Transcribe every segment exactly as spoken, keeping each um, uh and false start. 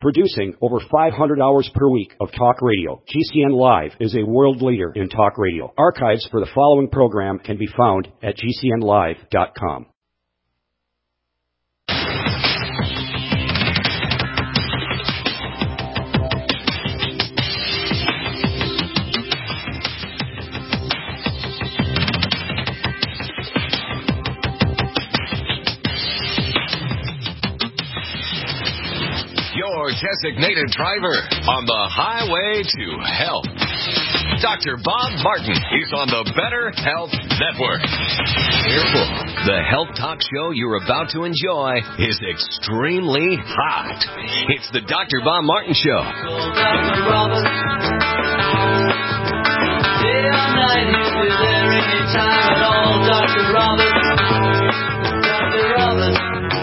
Producing over five hundred hours per week of talk radio, G C N Live is a world leader in talk radio. Archives for the following program can be found at G C N live dot com. Your designated driver on the highway to health. Doctor Bob Martin is on the Better Health Network. Careful. The health talk show you're about to enjoy is extremely hot. It's the Doctor Bob Martin Show. Doctor Robert. Day or night, he'll be there anytime at all. Doctor Robert. Doctor Robert.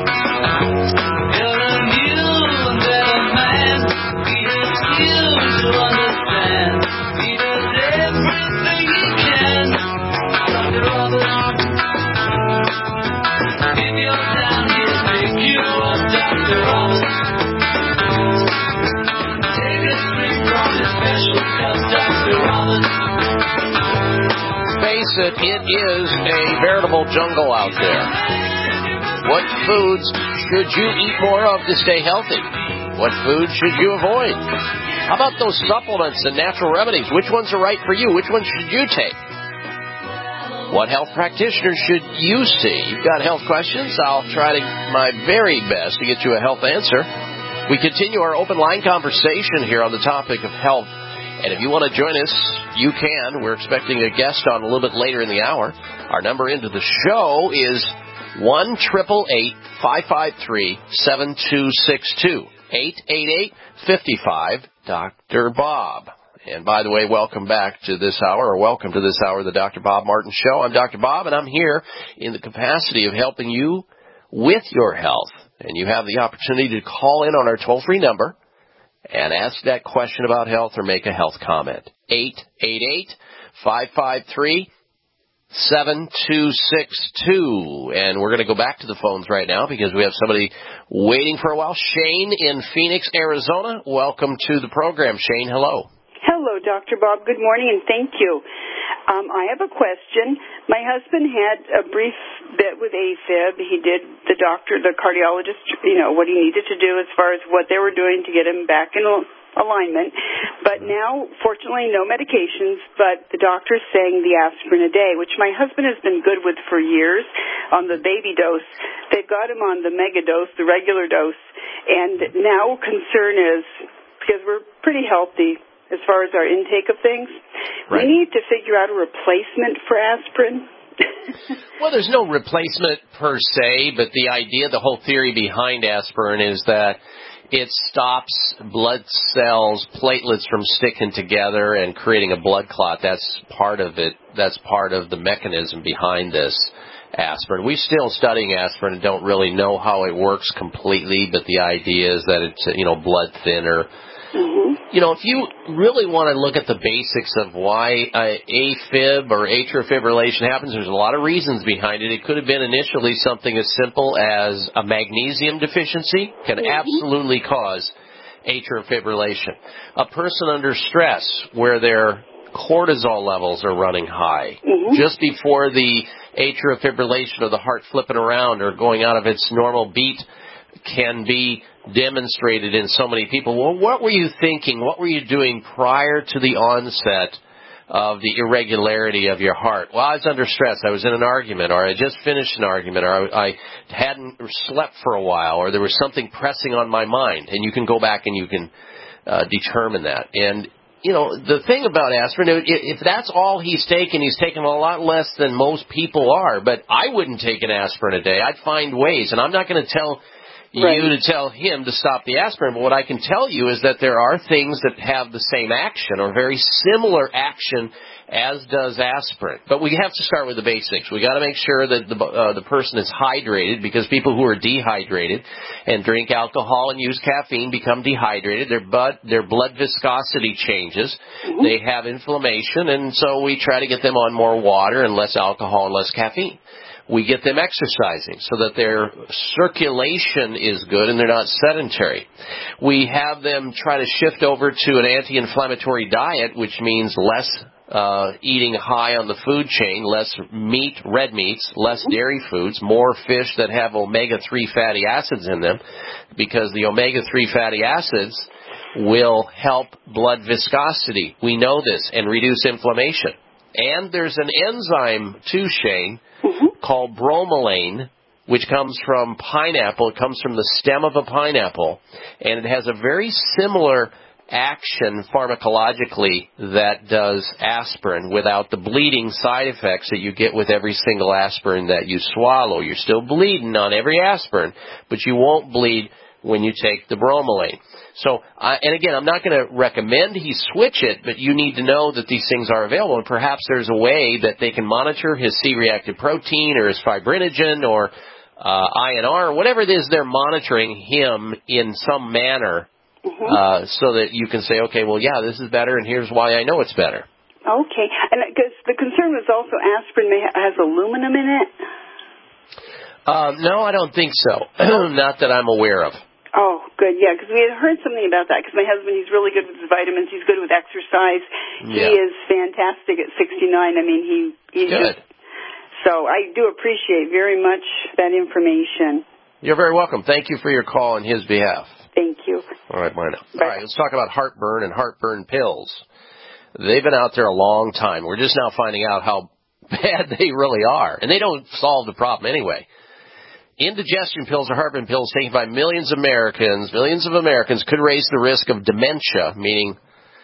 To understand, he does everything he can. Doctor Robert, if you're down, he'll pick you up. Doctor Robert, take a drink from his special cup. Doctor Robert. Face it, it is a veritable jungle out there. What foods should you eat more of to stay healthy? What foods should you avoid? How about those supplements and natural remedies? Which ones are right for you? Which ones should you take? What health practitioners should you see? You've got health questions? I'll try to my very best to get you a health answer. We continue our open line conversation here on the topic of health. And if you want to join us, you can. We're expecting a guest on a little bit later in the hour. Our number into the show is one eight eight eight, five five three, seven two six two. eight eight eight, five five, Doctor Bob. And by the way, welcome back to this hour, or welcome to this hour of the Doctor Bob Martin Show. I'm Doctor Bob, and I'm here in the capacity of helping you with your health. And you have the opportunity to call in on our toll-free number and ask that question about health or make a health comment. eight eight eight, five five three, seven two six two. And we're going to go back to the phones right now because we have somebody waiting for a while. Shane in Phoenix, Arizona. Welcome to the program, Shane. Hello. Hello, Doctor Bob. Good morning, and thank you. Um, I have a question. My husband had a brief bit with AFib. He did the doctor, the cardiologist, you know, what he needed to do as far as what they were doing to get him back in alignment. But now, fortunately, no medications, but the doctor's saying the aspirin a day, which my husband has been good with for years on the baby dose. They've got him on the mega dose, the regular dose, and now concern is, because we're pretty healthy as far as our intake of things, right, we need to figure out a replacement for aspirin. Well, there's no replacement per se, but the idea, the whole theory behind aspirin is that it stops blood cells, platelets from sticking together and creating a blood clot. That's part of it. That's part of the mechanism behind this aspirin. We're still studying aspirin and don't really know how it works completely, but the idea is that it's, you know, blood thinner. Mm-hmm. You know, if you really want to look at the basics of why uh, AFib or atrial fibrillation happens, there's a lot of reasons behind it. It could have been initially something as simple as a magnesium deficiency can mm-hmm. absolutely cause atrial fibrillation. A person under stress where their cortisol levels are running high mm-hmm. just before the atrial fibrillation of the heart flipping around or going out of its normal beat can be demonstrated in so many people. Well, what were you thinking? What were you doing prior to the onset of the irregularity of your heart? Well, I was under stress. I was in an argument, or I just finished an argument, or I, I hadn't slept for a while, or there was something pressing on my mind. And you can go back and you can uh, determine that. And, you know, the thing about aspirin, if that's all he's taking, he's taking a lot less than most people are. But I wouldn't take an aspirin a day. I'd find ways. And I'm not going to tell Right. you to tell him to stop the aspirin. But what I can tell you is that there are things that have the same action or very similar action as does aspirin. But we have to start with the basics. We got to make sure that the uh, the person is hydrated, because people who are dehydrated and drink alcohol and use caffeine become dehydrated. Their blood their blood viscosity changes. Mm-hmm. They have inflammation, and so we try to get them on more water and less alcohol and less caffeine. We get them exercising so that their circulation is good and they're not sedentary. We have them try to shift over to an anti-inflammatory diet, which means less uh, eating high on the food chain, less meat, red meats, less dairy foods, more fish that have omega three fatty acids in them, because the omega three fatty acids will help blood viscosity. We know this, and reduce inflammation. And there's an enzyme too, Shane, mm-hmm. called bromelain, which comes from pineapple. It comes from the stem of a pineapple, and it has a very similar action pharmacologically that does aspirin without the bleeding side effects that you get with every single aspirin that you swallow. You're still bleeding on every aspirin, but you won't bleed when you take the bromelain. So, uh, and again, I'm not going to recommend he switch it, but you need to know that these things are available, and perhaps there's a way that they can monitor his C-reactive protein or his fibrinogen or uh, I N R, or whatever it is they're monitoring him in some manner, mm-hmm. uh, so that you can say, okay, well, yeah, this is better, and here's why I know it's better. Okay, and because the concern was also aspirin may ha- has aluminum in it? Uh, no, I don't think so. Not that I'm aware of. Oh, good, yeah, because we had heard something about that, because my husband, he's really good with his vitamins, he's good with exercise, yeah. He is fantastic at sixty-nine, I mean, he, he's good. Just, so I do appreciate very much that information. You're very welcome. Thank you for your call on his behalf. Thank you. All right, bye now. All right, let's talk about heartburn and heartburn pills. They've been out there a long time. We're just now finding out how bad they really are, and they don't solve the problem anyway. Indigestion pills or heartburn pills taken by millions of Americans, millions of Americans could raise the risk of dementia, meaning,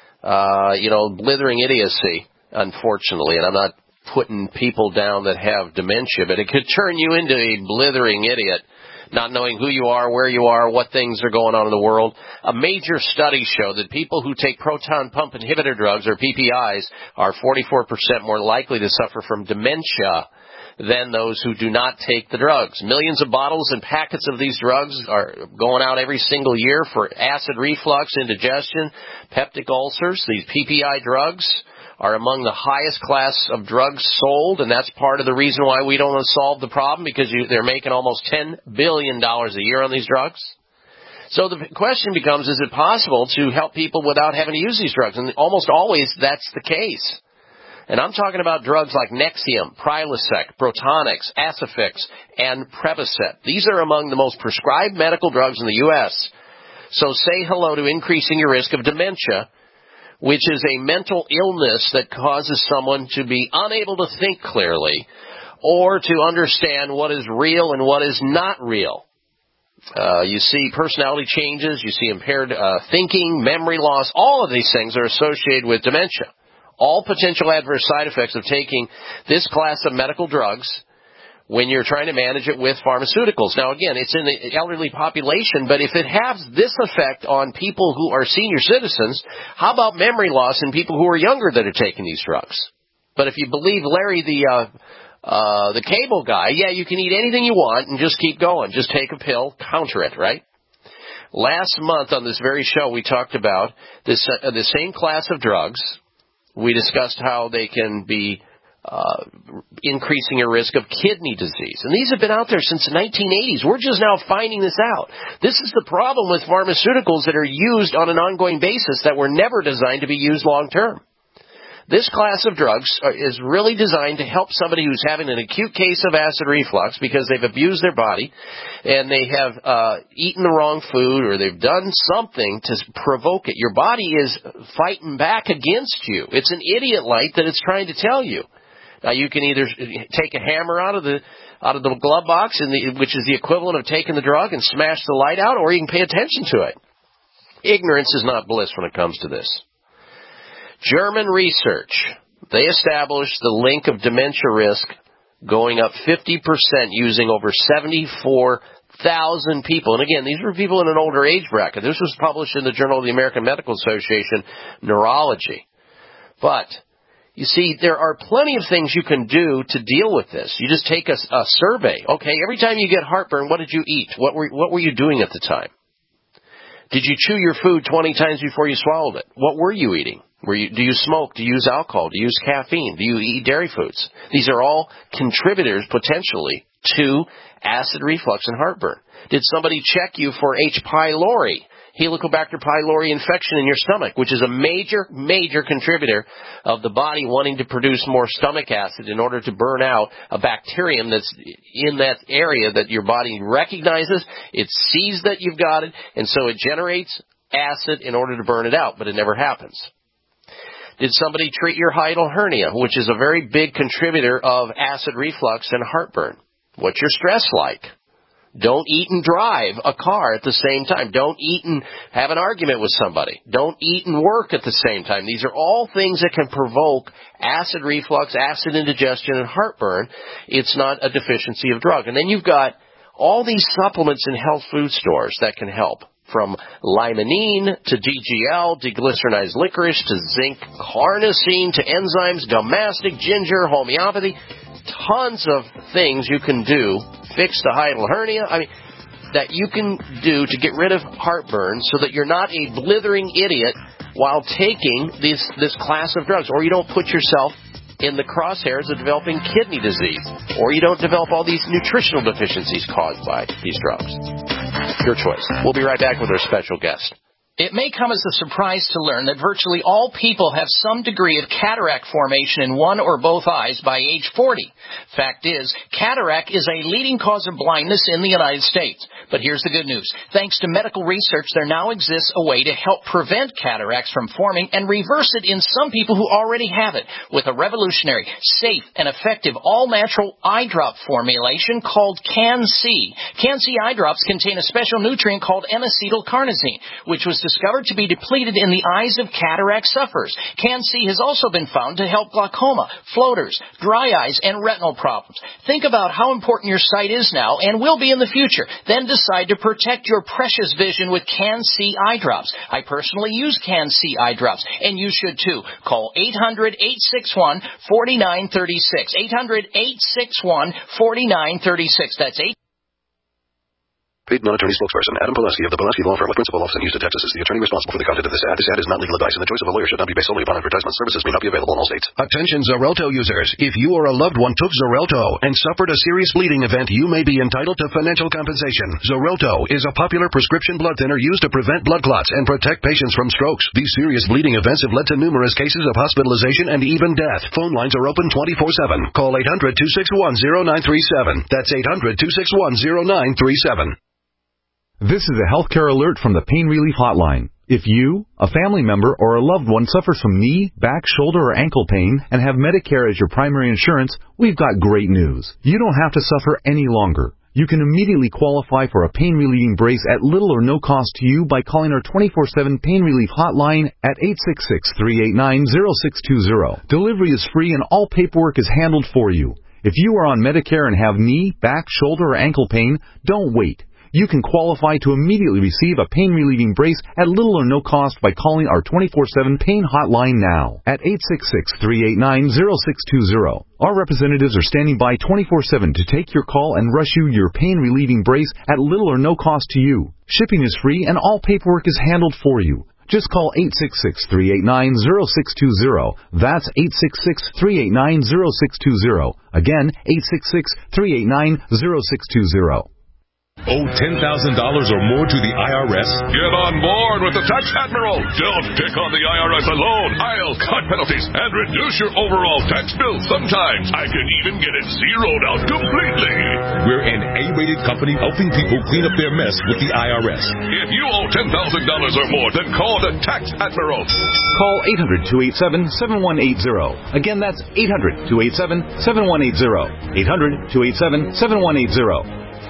uh, you know, blithering idiocy, unfortunately. And I'm not putting people down that have dementia, but it could turn you into a blithering idiot, not knowing who you are, where you are, what things are going on in the world. A major study showed that people who take proton pump inhibitor drugs, or P P Is, are forty-four percent more likely to suffer from dementia than those who do not take the drugs. Millions of bottles and packets of these drugs are going out every single year for acid reflux, indigestion, peptic ulcers. These P P I drugs are among the highest class of drugs sold, and that's part of the reason why we don't solve the problem, because you, they're making almost ten billion dollars a year on these drugs. So the question becomes, is it possible to help people without having to use these drugs? And almost always that's the case. And I'm talking about drugs like Nexium, Prilosec, Protonix, Acifix, and Prevacet. These are among the most prescribed medical drugs in the U S So say hello to increasing your risk of dementia, which is a mental illness that causes someone to be unable to think clearly or to understand what is real and what is not real. Uh, you see personality changes, you see impaired uh, thinking, memory loss. All of these things are associated with dementia. All potential adverse side effects of taking this class of medical drugs when you're trying to manage it with pharmaceuticals. Now, again, it's in the elderly population, but if it has this effect on people who are senior citizens, how about memory loss in people who are younger that are taking these drugs? But if you believe Larry, the uh, uh, the cable guy, yeah, you can eat anything you want and just keep going. Just take a pill, counter it, right? Last month on this very show, we talked about this uh, the same class of drugs. We discussed how they can be uh, increasing your risk of kidney disease. And these have been out there since the nineteen eighties. We're just now finding this out. This is the problem with pharmaceuticals that are used on an ongoing basis that were never designed to be used long term. This class of drugs is really designed to help somebody who's having an acute case of acid reflux because they've abused their body and they have uh, eaten the wrong food or they've done something to provoke it. Your body is fighting back against you. It's an idiot light that it's trying to tell you. Now, you can either take a hammer out of the out of the glove box, in the, which is the equivalent of taking the drug, and smash the light out, or you can pay attention to it. Ignorance is not bliss when it comes to this. German research, they established the link of dementia risk going up fifty percent using over seventy-four thousand people. And again, these were people in an older age bracket. This was published in the Journal of the American Medical Association, Neurology. But, you see, there are plenty of things you can do to deal with this. You just take a, a survey. Okay, every time you get heartburn, what did you eat? What were, what were you doing at the time? Did you chew your food twenty times before you swallowed it? What were you eating? Where you, do you smoke? Do you use alcohol? Do you use caffeine? Do you eat dairy foods? These are all contributors, potentially, to acid reflux and heartburn. Did somebody check you for H. pylori, Helicobacter pylori infection in your stomach, which is a major, major contributor of the body wanting to produce more stomach acid in order to burn out a bacterium that's in that area that your body recognizes. It sees that you've got it, and so it generates acid in order to burn it out, but it never happens. Did somebody treat your hiatal hernia, which is a very big contributor of acid reflux and heartburn? What's your stress like? Don't eat and drive a car at the same time. Don't eat and have an argument with somebody. Don't eat and work at the same time. These are all things that can provoke acid reflux, acid indigestion, and heartburn. It's not a deficiency of drug. And then you've got all these supplements in health food stores that can help, from limonene to D G L, deglycerinized licorice, to zinc carnosine, to enzymes, gummastic, ginger, homeopathy. Tons of things you can do, fix the hiatal hernia, I mean, that you can do to get rid of heartburn so that you're not a blithering idiot while taking this, this class of drugs, or you don't put yourself in the crosshairs of developing kidney disease, or you don't develop all these nutritional deficiencies caused by these drugs. Your choice. We'll be right back with our special guest. It may come as a surprise to learn that virtually all people have some degree of cataract formation in one or both eyes by age forty. Fact is, cataract is a leading cause of blindness in the United States. But here's the good news. Thanks to medical research, there now exists a way to help prevent cataracts from forming and reverse it in some people who already have it with a revolutionary, safe, and effective all-natural eye drop formulation called Can-C. Can-C eye drops contain a special nutrient called N-acetylcarnosine, which was discovered to be depleted in the eyes of cataract sufferers. Can-C has also been found to help glaucoma, floaters, dry eyes, and retinal problems. Think about how important your sight is now and will be in the future. Then decide to protect your precious vision with Can-C eye drops. I personally use Can-C eye drops, and you should too. Call eight hundred, eight six one, four nine three six. eight hundred, eight six one, four nine three six. That's eight. Paid non-attorney spokesperson Adam Pulaski of the Pulaski Law Firm with principal office in Houston, Texas is the attorney responsible for the content of this ad. This ad is not legal advice, and the choice of a lawyer should not be based solely upon advertisement. Services may not be available in all states. Attention Xarelto users. If you or a loved one took Xarelto and suffered a serious bleeding event, you may be entitled to financial compensation. Xarelto is a popular prescription blood thinner used to prevent blood clots and protect patients from strokes. These serious bleeding events have led to numerous cases of hospitalization and even death. Phone lines are open twenty-four seven. Call eight hundred, two six one, zero nine three seven. That's eight hundred, two six one, zero nine three seven. This is a healthcare alert from the Pain Relief Hotline. If you, a family member, or a loved one suffers from knee, back, shoulder, or ankle pain and have Medicare as your primary insurance, we've got great news. You don't have to suffer any longer. You can immediately qualify for a pain-relieving brace at little or no cost to you by calling our twenty-four seven Pain Relief Hotline at eight six six, three eight nine, zero six two zero. Delivery is free and all paperwork is handled for you. If you are on Medicare and have knee, back, shoulder, or ankle pain, don't wait. You can qualify to immediately receive a pain-relieving brace at little or no cost by calling our twenty-four seven Pain Hotline now at eight six six, three eight nine, zero six two zero. Our representatives are standing by twenty-four seven to take your call and rush you your pain-relieving brace at little or no cost to you. Shipping is free and all paperwork is handled for you. Just call eight six six, three eight nine, zero six two zero. That's eight six six, three eight nine, zero six two zero. Again, eight six six, three eight nine, zero six two zero. Owe ten thousand dollars or more to the I R S? Get on board with the Tax Admiral. Don't pick on the I R S alone. I'll cut penalties and reduce your overall tax bill. Sometimes I can even get it zeroed out completely. We're an A-rated company helping people clean up their mess with the I R S. If you owe ten thousand dollars or more, then call the Tax Admiral. Call eight hundred, two eight seven, seven one eight zero. Again, that's eight hundred, two eight seven, seven one eight zero. eight hundred, two eight seven, seven one eight zero.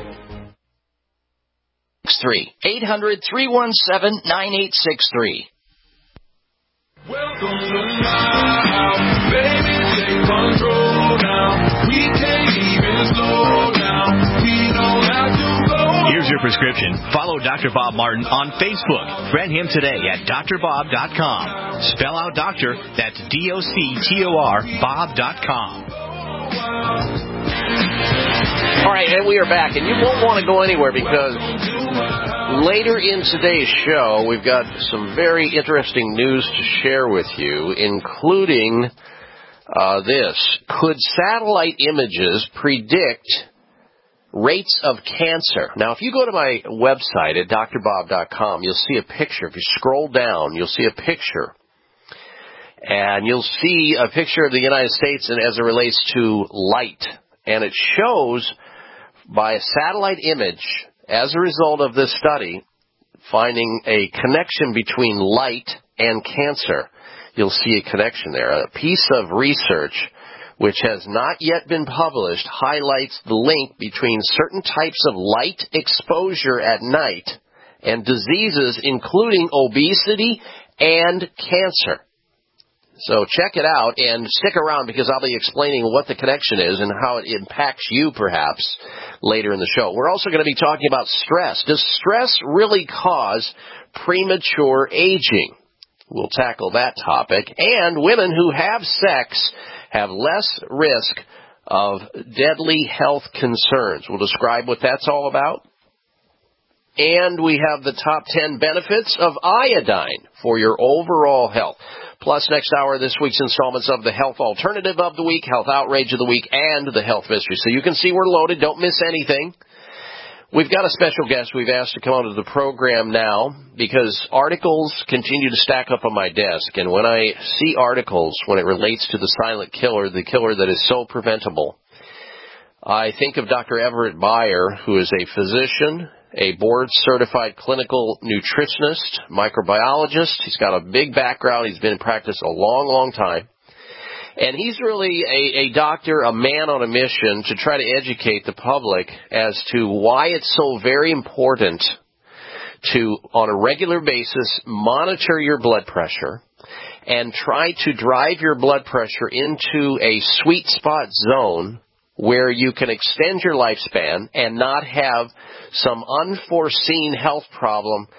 Three eight hundred, three one seven, nine eight six three. Welcome to my house, baby, take control now. We can't even slow down. We don't have to go. Here's your prescription. Follow Doctor Bob Martin on Facebook. Friend him today at D R bob dot com. Spell out doctor, that's D O C T O R, bob dot com. All right, and we are back, and you won't want to go anywhere because Later in today's show, we've got some very interesting news to share with you, including uh, this. Could satellite images predict rates of cancer? Now, if you go to my website at D R bob dot com, you'll see a picture. If you scroll down, you'll see a picture. And you'll see a picture of the United States and as it relates to light. And it shows by a satellite image, as a result of this study, finding a connection between light and cancer. You'll see a connection there. A piece of research which has not yet been published highlights the link between certain types of light exposure at night and diseases including obesity and cancer. So check it out and stick around because I'll be explaining what the connection is and how it impacts you perhaps later in the show. We're also going to be talking about stress. Does stress really cause premature aging? We'll tackle that topic. And women who have sex have less risk of deadly health concerns. We'll describe what that's all about. And we have the top ten benefits of iodine for your overall health. Plus, next hour, this week's installments of the Health Alternative of the Week, Health Outrage of the Week, and the Health Mystery. So you can see we're loaded. Don't miss anything. We've got a special guest we've asked to come onto the program now because articles continue to stack up on my desk. And when I see articles, when it relates to the silent killer, the killer that is so preventable, I think of Doctor Everett Beyer, who is a physician, a board-certified clinical nutritionist, microbiologist. He's got a big background. He's been in practice a long, long time. And he's really a, a doctor, a man on a mission to try to educate the public as to why it's so very important to, on a regular basis, monitor your blood pressure and try to drive your blood pressure into a sweet spot zone where you can extend your lifespan and not have some unforeseen health problem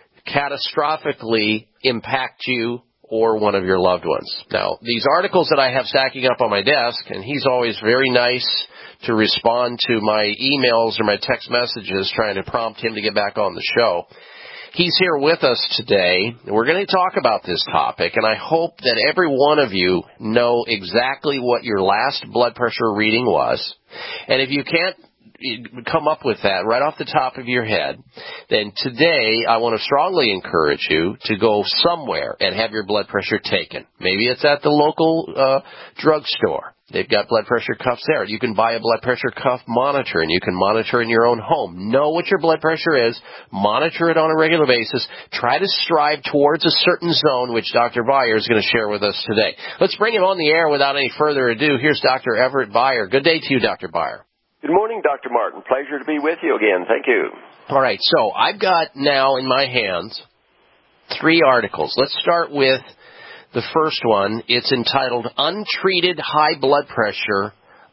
catastrophically impact you or one of your loved ones. Now, these articles that I have stacking up on my desk, and he's always very nice to respond to my emails or my text messages trying to prompt him to get back on the show. He's here with us today. We're going to talk about this topic, and I hope that every one of you know exactly what your last blood pressure reading was. And if you can't come up with that right off the top of your head, then today I want to strongly encourage you to go somewhere and have your blood pressure taken. Maybe it's at the local uh, drugstore. They've got blood pressure cuffs there. You can buy a blood pressure cuff monitor, and you can monitor in your own home. Know what your blood pressure is. Monitor it on a regular basis. Try to strive towards a certain zone, which Doctor Beyer is going to share with us today. Let's bring him on the air without any further ado. Here's Doctor Everett Beyer. Good day to you, Doctor Beyer. Good morning, Doctor Martin. Pleasure to be with you again. Thank you. All right, so I've got now in my hands three articles. Let's start with the first one. It's entitled Untreated High Blood Pressure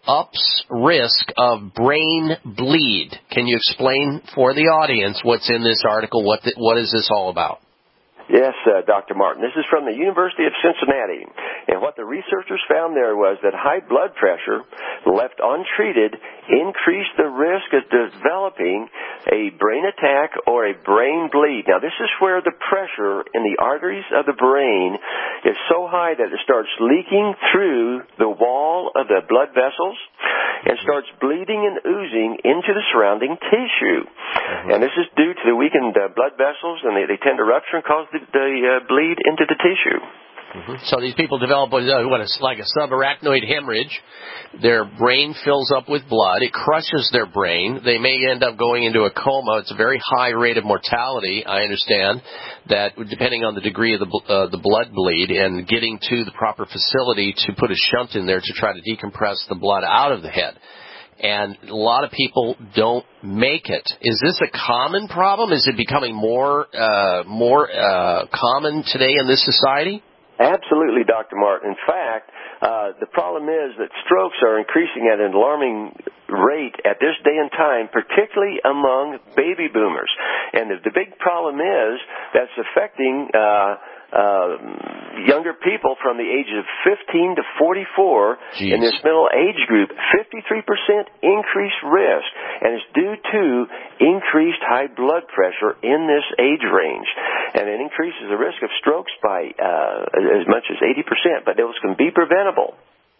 Ups Risk of Brain Bleed. Can you explain for the audience what's in this article? What the, what is this all about? Yes, uh, Doctor Martin. This is from the University of Cincinnati. And what the researchers found there was that high blood pressure, left untreated, increased the risk of developing a brain attack or a brain bleed. Now, this is where the pressure in the arteries of the brain is so high that it starts leaking through the wall of the blood vessels and starts bleeding and oozing into the surrounding tissue. Mm-hmm. And this is due to the weakened uh, blood vessels, and they, they tend to rupture and cause the, the uh, bleed into the tissue. Mm-hmm. So these people develop what is like a subarachnoid hemorrhage. Their brain fills up with blood. It crushes their brain. They may end up going into a coma. It's a very high rate of mortality, I understand, that depending on the degree of the, uh, the blood bleed and getting to the proper facility to put a shunt in there to try to decompress the blood out of the head. And a lot of people don't make it. Is this a common problem? Is it becoming more uh, more uh, common today in this society? Absolutely, Doctor Martin. In fact, uh, the problem is that strokes are increasing at an alarming rate at this day and time, particularly among baby boomers. And the, the big problem is that's affecting uh, uh, younger people from the ages of fifteen to forty-four Jeez. In this middle age group, fifty-three percent increased risk, and it's due to increased high blood pressure in this age range. And it increases the risk of strokes by uh, as much as eighty percent, but those can be preventable.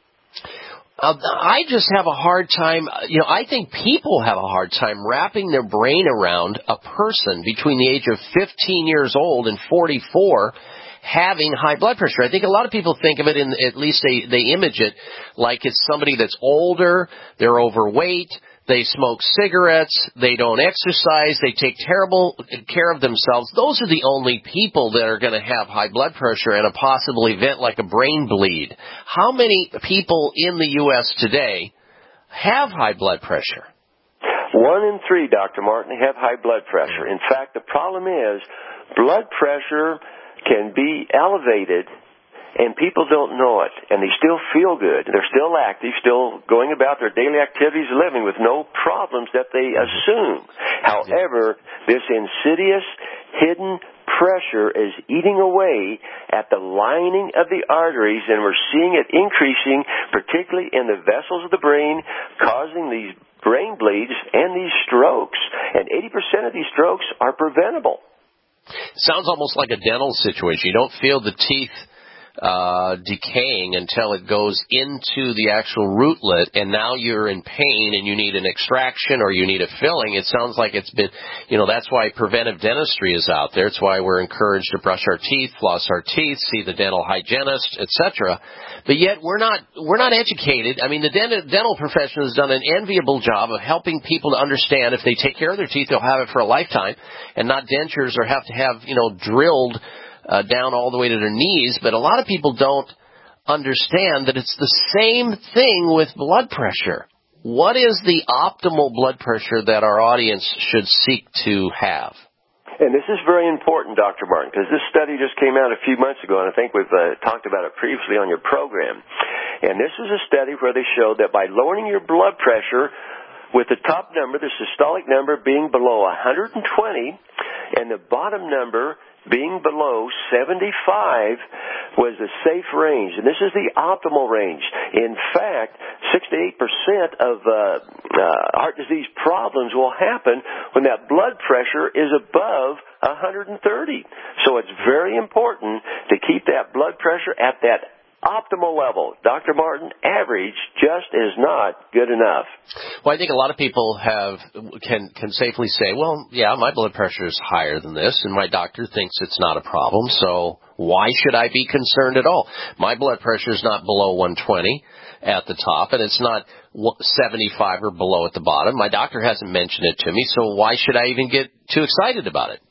Uh, I just have a hard time, you know, I think people have a hard time wrapping their brain around a person between the age of fifteen years old and forty-four having high blood pressure. I think a lot of people think of it in, at least they, they image it like it's somebody that's older, they're overweight, they smoke cigarettes, they don't exercise, they take terrible care of themselves. Those are the only people that are going to have high blood pressure and a possible event like a brain bleed. How many people in the U S today have high blood pressure? One in three, Doctor Martin, have high blood pressure. In fact, the problem is blood pressure can be elevated and people don't know it, and they still feel good. They're still active, still going about their daily activities, living with no problems that they assume. However, this insidious, hidden pressure is eating away at the lining of the arteries, and we're seeing it increasing, particularly in the vessels of the brain, causing these brain bleeds and these strokes. And eighty percent of these strokes are preventable. Sounds almost like a dental situation. You don't feel the teeth uh, decaying until it goes into the actual rootlet, and now you're in pain and you need an extraction or you need a filling. It sounds like it's been, you know, that's why preventive dentistry is out there. It's why we're encouraged to brush our teeth, floss our teeth, see the dental hygienist, et cetera. But yet we're not, we're not educated. I mean, the dent- dental profession has done an enviable job of helping people to understand if they take care of their teeth, they'll have it for a lifetime and not dentures or have to have, you know, drilled Uh, down all the way to their knees, but a lot of people don't understand that it's the same thing with blood pressure. What is the optimal blood pressure that our audience should seek to have? And this is very important, Doctor Martin, because this study just came out a few months ago, and I think we've uh, talked about it previously on your program. And this is a study where they showed that by lowering your blood pressure with the top number, the systolic number, being below one hundred twenty, and the bottom number being below seventy-five was a safe range, and this is the optimal range. In fact, sixty-eight percent of uh, uh, heart disease problems will happen when that blood pressure is above one hundred thirty. So it's very important to keep that blood pressure at that optimal level. Doctor Martin, average just is not good enough. Well, I think a lot of people have can can safely say, well, yeah, my blood pressure is higher than this, and my doctor thinks it's not a problem, so why should I be concerned at all? My blood pressure is not below one twenty at the top, and it's not seventy-five or below at the bottom. My doctor hasn't mentioned it to me, so why should I even get too excited about it?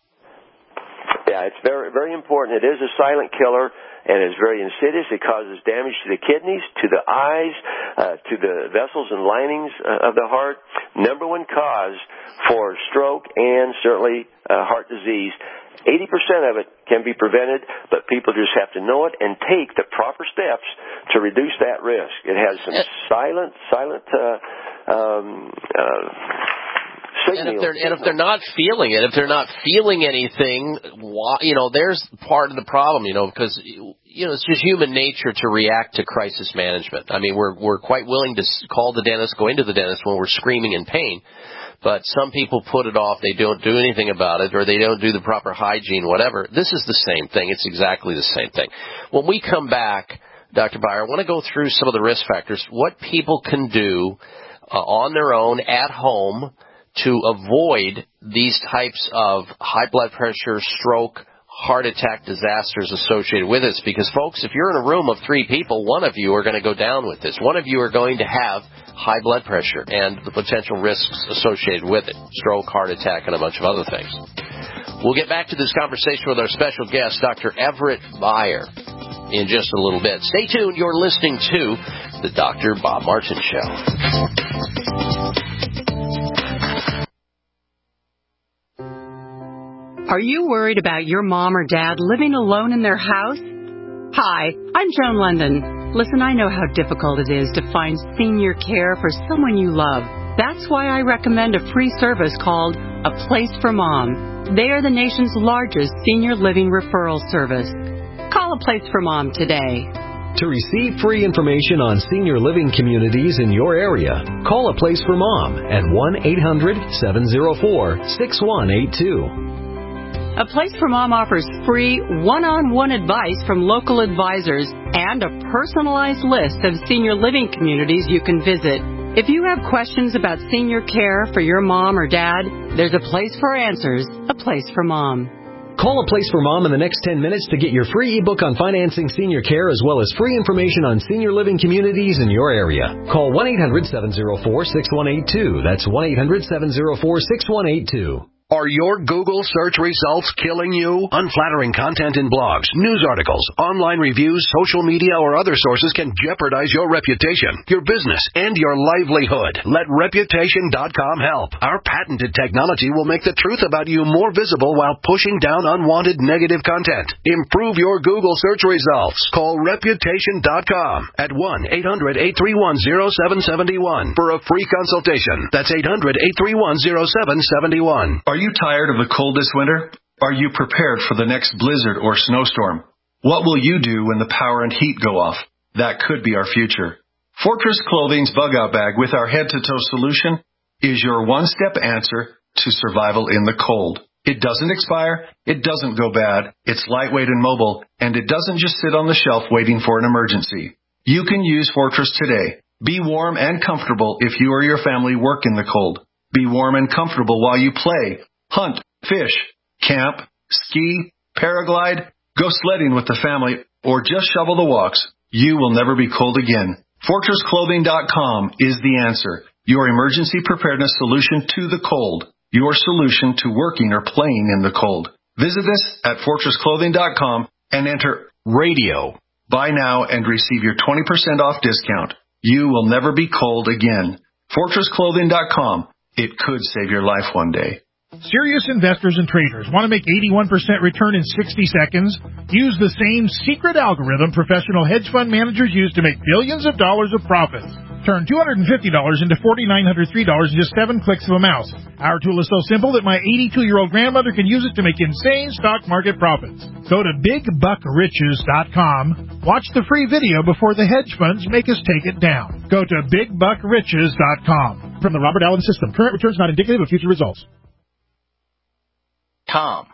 Yeah, it's very, very important. It is a silent killer, and it's very insidious. It causes damage to the kidneys, to the eyes, uh, to the vessels and linings uh, of the heart. Number one cause for stroke and certainly uh, heart disease. eighty percent of it can be prevented, but people just have to know it and take the proper steps to reduce that risk. It has some silent, silent uh, um, uh And if, they're, and if they're not feeling it, if they're not feeling anything, why, you know, there's part of the problem, you know, because, you know, it's just human nature to react to crisis management. I mean, we're we're quite willing to call the dentist, go into the dentist when we're screaming in pain, but some people put it off, they don't do anything about it, or they don't do the proper hygiene, whatever. This is the same thing. It's exactly the same thing. When we come back, Doctor Beyer, I want to go through some of the risk factors, what people can do uh, on their own, at home, to avoid these types of high blood pressure, stroke, heart attack disasters associated with this. Because, folks, if you're in a room of three people, one of you are going to go down with this. One of you are going to have high blood pressure and the potential risks associated with it, stroke, heart attack, and a bunch of other things. We'll get back to this conversation with our special guest, Doctor Everett Beyer, in just a little bit. Stay tuned. You're listening to the Doctor Bob Martin Show. Are you worried about your mom or dad living alone in their house? Hi, I'm Joan London. Listen, I know how difficult it is to find senior care for someone you love. That's why I recommend a free service called A Place for Mom. They are the nation's largest senior living referral service. Call A Place for Mom today. To receive free information on senior living communities in your area, call A Place for Mom at one eight hundred seven oh four six one eight two. A Place for Mom offers free one-on-one advice from local advisors and a personalized list of senior living communities you can visit. If you have questions about senior care for your mom or dad, there's a place for answers, A Place for Mom. Call A Place for Mom in the next ten minutes to get your free ebook on financing senior care as well as free information on senior living communities in your area. Call one eight hundred seven oh four six one eight two. That's one eight hundred seven oh four six one eight two. Are your Google search results killing you? Unflattering content in blogs, news articles, online reviews, social media, or other sources can jeopardize your reputation, your business, and your livelihood. Let Reputation dot com help. Our patented technology will make the truth about you more visible while pushing down unwanted negative content. Improve your Google search results. Call Reputation dot com at one eight hundred eight three one oh seven seven one for a free consultation. That's eight hundred eight three one oh seven seven one. Are you tired of the cold this winter? Are you prepared for the next blizzard or snowstorm? What will you do when the power and heat go off? That could be our future. Fortress Clothing's Bug-Out Bag with our head-to-toe solution is your one-step answer to survival in the cold. It doesn't expire, it doesn't go bad, it's lightweight and mobile, and it doesn't just sit on the shelf waiting for an emergency. You can use Fortress today. Be warm and comfortable if you or your family work in the cold. Be warm and comfortable while you play, hunt, fish, camp, ski, paraglide, go sledding with the family, or just shovel the walks. You will never be cold again. Fortress Clothing dot com is the answer. Your emergency preparedness solution to the cold. Your solution to working or playing in the cold. Visit us at Fortress Clothing dot com and enter radio. Buy now and receive your twenty percent off discount. You will never be cold again. Fortress Clothing dot com. It could save your life one day. Serious investors and traders want to make eighty-one percent return in sixty seconds? Use the same secret algorithm professional hedge fund managers use to make billions of dollars of profits. Turn two hundred fifty dollars into four thousand nine hundred three dollars in just seven clicks of a mouse. Our tool is so simple that my eighty-two-year-old grandmother can use it to make insane stock market profits. Go to big buck riches dot com. Watch the free video before the hedge funds make us take it down. Go to big buck riches dot com. From the Robert Allen System, current returns not indicative of future results. Tom.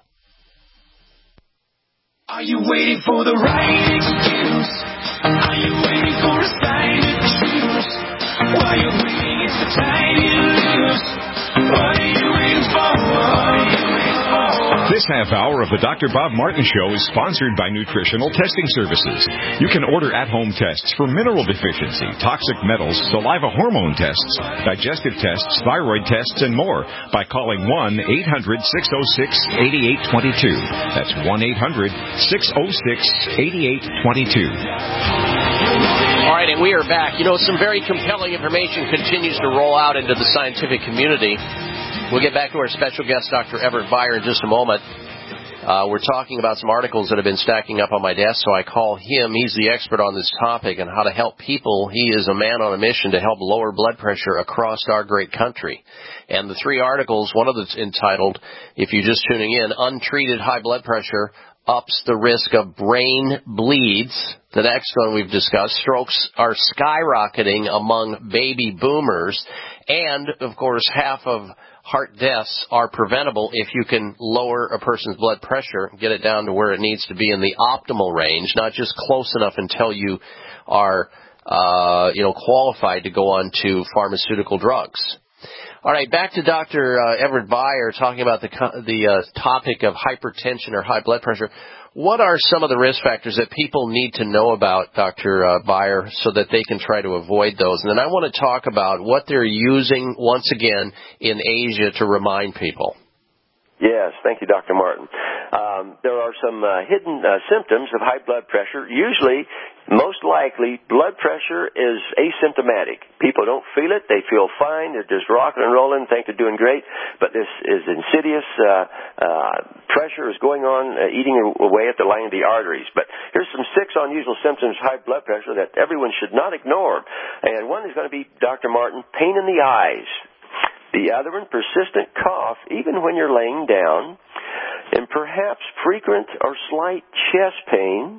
Are you waiting for the right excuse? Are you waiting for a sign to choose? While you're waiting, it's the time you lose. What are you waiting for? What are you waiting for? This half hour of the Doctor Bob Martin Show is sponsored by Nutritional Testing Services. You can order at-home tests for mineral deficiency, toxic metals, saliva hormone tests, digestive tests, thyroid tests, and more by calling one eight hundred six oh six eight eight two two. That's one eight hundred six oh six eight eight two two. All right, and we are back. You know, some very compelling information continues to roll out into the scientific community. We'll get back to our special guest, Doctor Everett Beyer, in just a moment. Uh, we're talking about some articles that have been stacking up on my desk, so I call him. He's the expert on this topic and how to help people. He is a man on a mission to help lower blood pressure across our great country. And the three articles, one of them's entitled, if you're just tuning in, Untreated High Blood Pressure Ups the Risk of Brain Bleeds. The next one we've discussed, strokes are skyrocketing among baby boomers. And, of course, half of heart deaths are preventable if you can lower a person's blood pressure, get it down to where it needs to be in the optimal range, not just close enough until you are, uh, you know, qualified to go on to pharmaceutical drugs. All right, back to Doctor Uh, Everett Beyer talking about the the uh, topic of hypertension or high blood pressure. What are some of the risk factors that people need to know about, Doctor Uh, Beyer, so that they can try to avoid those? And then I want to talk about what they're using, once again, in Asia to remind people. Yes, thank you, Doctor Martin. Um, there are some uh, hidden uh, symptoms of high blood pressure. Usually, most likely, blood pressure is asymptomatic. People don't feel it. They feel fine. They're just rocking and rolling, think they're doing great. But this is insidious. Uh, uh, pressure is going on, uh, eating away at the lining of the arteries. But here's some six unusual symptoms of high blood pressure that everyone should not ignore. And one is going to be, Doctor Martin, pain in the eyes. The other one, persistent cough, even when you're laying down, and perhaps frequent or slight chest pain,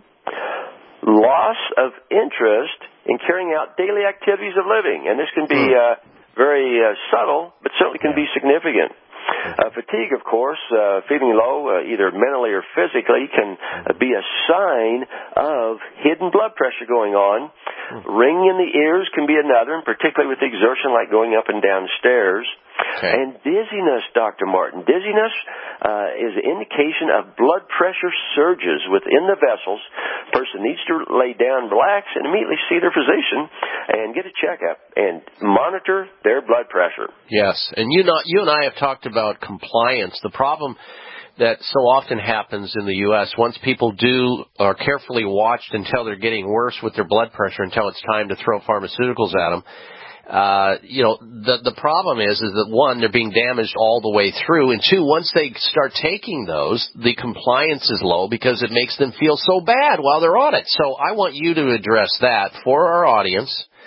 loss of interest in carrying out daily activities of living. And this can be uh, very uh, subtle, but certainly can be significant. Uh, fatigue, of course, uh, feeling low, uh, either mentally or physically, can uh, be a sign of hidden blood pressure going on. Ringing in the ears can be another, and particularly with exertion like going up and down stairs. Okay. And dizziness, Doctor Martin. Dizziness uh, is an indication of blood pressure surges within the vessels. Person needs to lay down, relax, and immediately see their physician and get a checkup and monitor their blood pressure. Yes, and you know, you and I have talked about compliance. The problem that so often happens in the U S, once people do are carefully watched until they're getting worse with their blood pressure, until it's time to throw pharmaceuticals at them, Uh, you know, the the problem is, is that one, they're being damaged all the way through, and two, once they start taking those, the compliance is low because it makes them feel so bad while they're on it. So I want you to address that for our audience.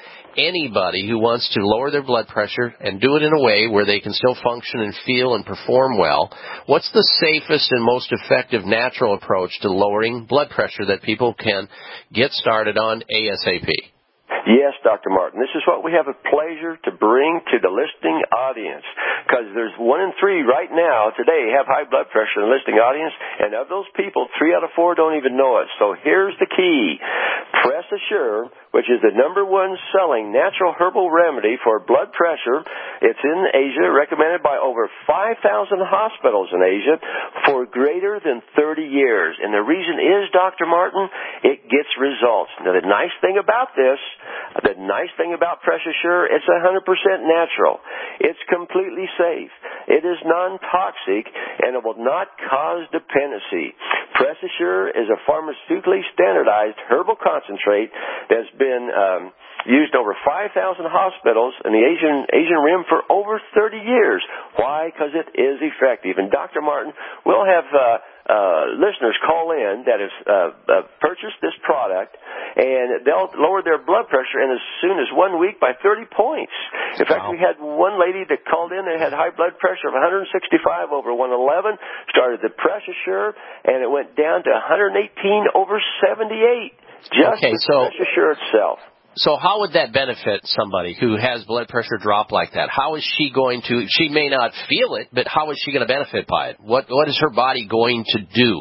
Anybody who wants to lower their blood pressure and do it in a way where they can still function and feel and perform well, what's the safest and most effective natural approach to lowering blood pressure that people can get started on ASAP? Yes, Doctor Martin. This is what we have a pleasure to bring to the listening audience, because there's one in three right now today have high blood pressure in the listening audience, and of those people, three out of four don't even know it. So here's the key. Press Assure, which is the number one selling natural herbal remedy for blood pressure. It's in Asia, recommended by over five thousand hospitals in Asia for greater than thirty years. And the reason is, Doctor Martin, it gets results. Now, the nice thing about this, the nice thing about Press Assure, it's one hundred percent natural. It's completely safe. It is non-toxic, and it will not cause dependency. Press Assure is a pharmaceutically standardized herbal concentrate that's been um, used over five thousand hospitals in the Asian Asian Rim for over thirty years. Why? Because it is effective. And Doctor Martin, we'll have uh, uh, listeners call in that have uh, uh, purchased this product, and they'll lower their blood pressure in as soon as one week by thirty points. In fact, wow. We had one lady that called in that had high blood pressure of one hundred sixty-five over one eleven, started the Press Assure, and it went down to one hundred eighteen over seventy-eight. Just okay, the so, Press Assure itself. So how would that benefit somebody who has blood pressure drop like that? How is she going to, she may not feel it, but how is she going to benefit by it? What What is her body going to do?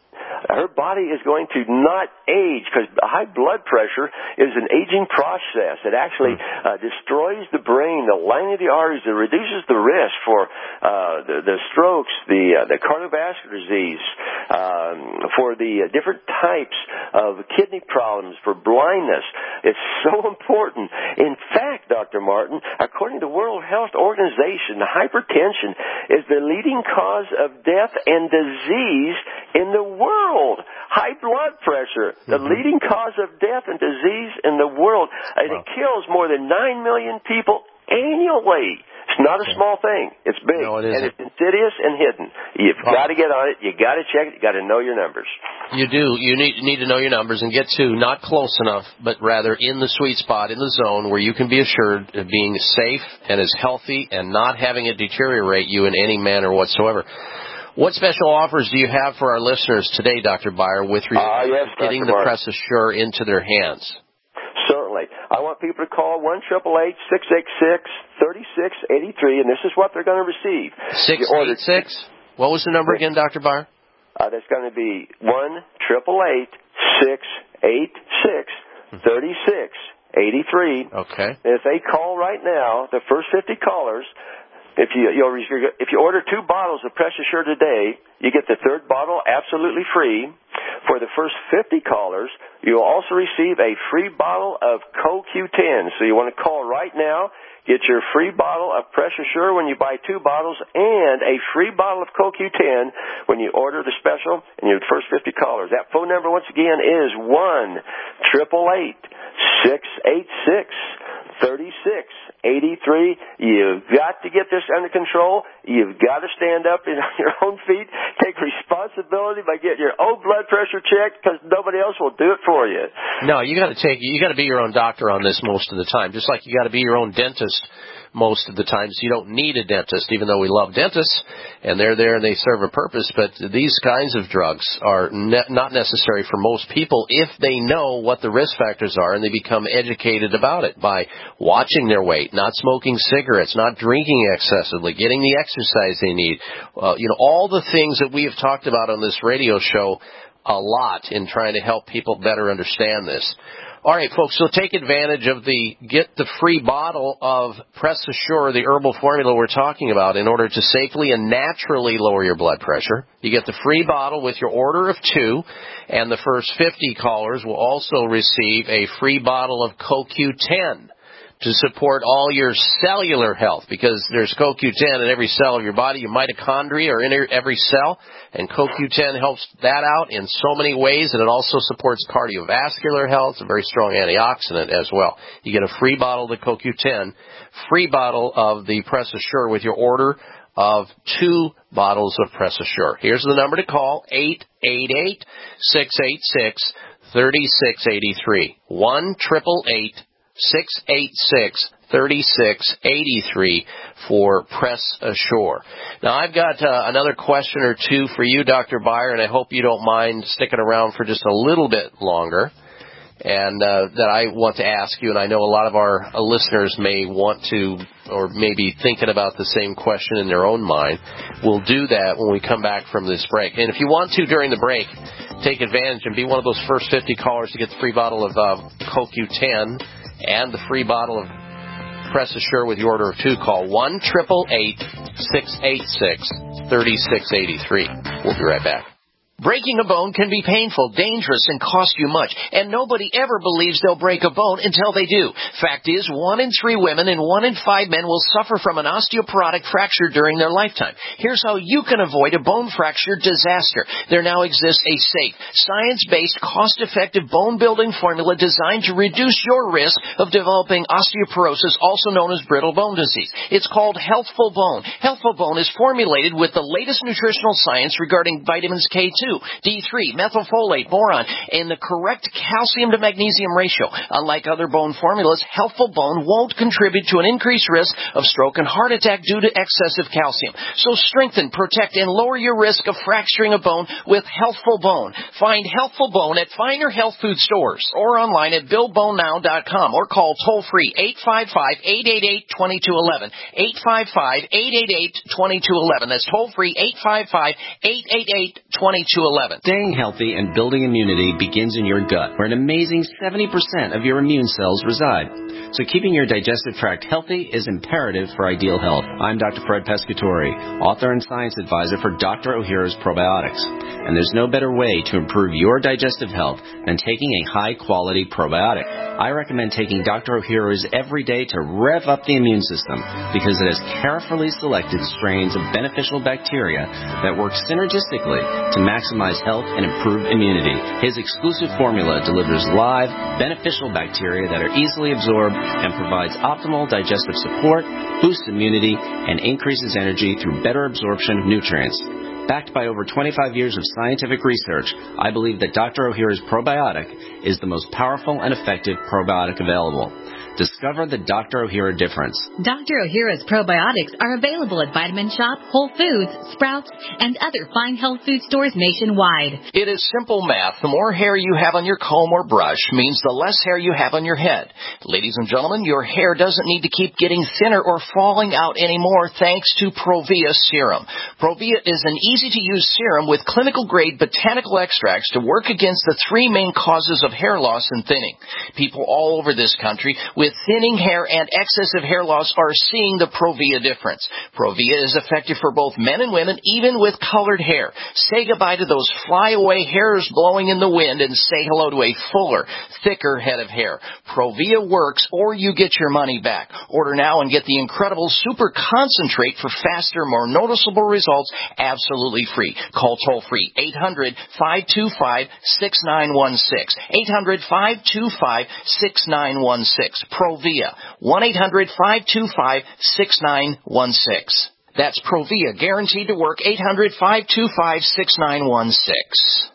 Her body is going to not age, because high blood pressure is an aging process. It actually uh, destroys the brain, the lining of the arteries. It reduces the risk for uh, the, the strokes, the uh, the cardiovascular disease, um, for the uh, different types of kidney problems, for blindness. It's so important. In fact, Doctor Martin, according to the World Health Organization, hypertension is the leading cause of death and disease in the world. High blood pressure, the mm-hmm. leading cause of death and disease in the world. And wow. It kills more than nine million people annually. It's not a small thing. It's big. No, it isn't. And it's insidious and hidden. You've wow. got to get on it. You've got to check it. You've got to know your numbers. You do. You need, need to know your numbers and get to not close enough, but rather in the sweet spot, in the zone where you can be assured of being safe and as healthy and not having it deteriorate you in any manner whatsoever. What special offers do you have for our listeners today, Doctor Beyer, with regard uh, yes, to getting Doctor the Martin. Press Assure into their hands? Certainly. I want people to call one eight eight eight, six eight six, three six eight three, and this is what they're going to receive. six eight six? What was the number again, Doctor Beyer? Uh, that's going to be one eight eight eight, six eight six, three six eight three. Okay. And if they call right now, the first fifty callers, If you you'll, if you order two bottles of Press Assure today, you get the third bottle absolutely free. For the first fifty callers, you'll also receive a free bottle of Co Q ten. So you want to call right now, Get your free bottle of Press Assure when you buy two bottles and a free bottle of C O Q ten when you order the special and your first fifty callers. That phone number, once again, is one eight eight eight, six eight six, three six eight three. You've got to get this under control. You've got to stand up on your own feet, take responsibility by getting your own blood pressure checked, because nobody else will do it for you. No, you got to take, you got to be your own doctor on this most of the time, just like you got to be your own dentist most of the time. So you don't need a dentist, even though we love dentists, and they're there and they serve a purpose. But these kinds of drugs are ne- not necessary for most people if they know what the risk factors are and they become educated about it by watching their weight, not smoking cigarettes, not drinking excessively, getting the exercise they need. Uh, you know, all the things that we have talked about on this radio show a lot in trying to help people better understand this. All right, folks, so take advantage of the, get the free bottle of Press Assure, the herbal formula we're talking about, in order to safely and naturally lower your blood pressure. You get the free bottle with your order of two, and the first fifty callers will also receive a free bottle of C O Q ten to support all your cellular health, because there's C O Q ten in every cell of your body. Your mitochondria are in every cell, and C O Q ten helps that out in so many ways, and it also supports cardiovascular health. It's a very strong antioxidant as well. You get a free bottle of the C O Q ten, free bottle of the Press Assure with your order of two bottles of Press Assure. Here's the number to call, eight eight eight, six eight six, three six eight three, one eight eight eight, six eight six, three six eight three for Press Assure. Now, I've got uh, another question or two for you, Doctor Beyer, and I hope you don't mind sticking around for just a little bit longer, and uh, that I want to ask you, and I know a lot of our uh, listeners may want to, or maybe thinking about the same question in their own mind. We'll do that when we come back from this break. And if you want to, during the break, take advantage and be one of those first fifty callers to get the free bottle of uh, C O Q ten and the free bottle of Press Assure with your order of two. Call one eight eight eight, six eight six, three six eight three. We'll be right back. Breaking a bone can be painful, dangerous, and cost you much, and nobody ever believes they'll break a bone until they do. Fact is, one in three women and one in five men will suffer from an osteoporotic fracture during their lifetime. Here's how you can avoid a bone fracture disaster. There now exists a safe, science-based, cost-effective bone-building formula designed to reduce your risk of developing osteoporosis, also known as brittle bone disease. It's called Healthful Bone. Healthful Bone is formulated with the latest nutritional science regarding vitamins K two, D three, methylfolate, boron, and the correct calcium to magnesium ratio. Unlike other bone formulas, Healthful Bone won't contribute to an increased risk of stroke and heart attack due to excessive calcium. So strengthen, protect, and lower your risk of fracturing a bone with Healthful Bone. Find Healthful Bone at finer health food stores or online at build bone now dot com, or call toll-free eight five five, eight eight eight, two two one one, eight five five, eight eight eight, two two one one. That's toll-free eight five five, eight eight eight, two two one one. Staying healthy and building immunity begins in your gut, where an amazing seventy percent of your immune cells reside. So keeping your digestive tract healthy is imperative for ideal health. I'm Doctor Fred Pescatori, author and science advisor for Doctor Ohhira's Probiotics. And there's no better way to improve your digestive health than taking a high-quality probiotic. I recommend taking Doctor Ohhira's every day to rev up the immune system, because it has carefully selected strains of beneficial bacteria that work synergistically to maximize health and improve immunity. His exclusive formula delivers live, beneficial bacteria that are easily absorbed and provides optimal digestive support, boosts immunity, and increases energy through better absorption of nutrients. Backed by over twenty-five years of scientific research, I believe that Doctor Ohhira's probiotic is the most powerful and effective probiotic available. Discover the Doctor Ohhira difference. Doctor Ohhira's probiotics are available at Vitamin Shop, Whole Foods, Sprouts, and other fine health food stores nationwide. It is simple math. The more hair you have on your comb or brush means the less hair you have on your head. Ladies and gentlemen, your hair doesn't need to keep getting thinner or falling out anymore thanks to Provia Serum. Provia is an easy-to-use serum with clinical-grade botanical extracts to work against the three main causes of hair loss and thinning. People all over this country with thinning hair and excessive hair loss are seeing the Provia difference. Provia is effective for both men and women, even with colored hair. Say goodbye to those flyaway hairs blowing in the wind and say hello to a fuller, thicker head of hair. Provia works, or you get your money back. Order now and get the incredible super concentrate for faster, more noticeable results absolutely free. Call toll-free eight hundred, five two five, six nine one six. eight hundred, five two five, six nine one six. Provia. one eight hundred, five two five, six nine one six. That's Provia, guaranteed to work. eight hundred, five two five, six nine one six.